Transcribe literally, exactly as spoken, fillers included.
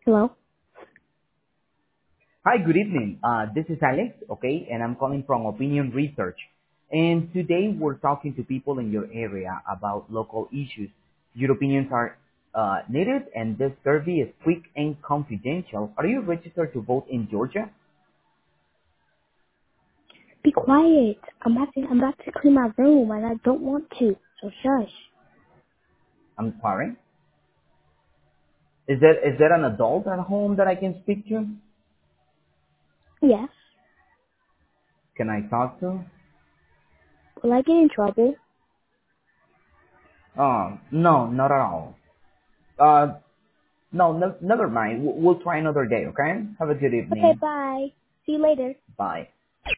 Hello? Hi, good evening. Uh, this is Alex, okay, and I'm calling from Opinion Research. And today we're talking to people in your area about local issues. Your opinions are uh, needed, and this survey is quick and confidential. Are you registered to vote in Georgia? Be quiet. I'm about to, I'm about to clean my room and I don't want to. So shush. I'm sorry. Is there is there an adult at home that I can speak to? Yes. Can I talk to? Will I get in trouble? Oh, no, not at all. Uh, no, no, never mind. We'll, we'll try another day, okay? Have a good Okay, evening. bye. See you later. Bye.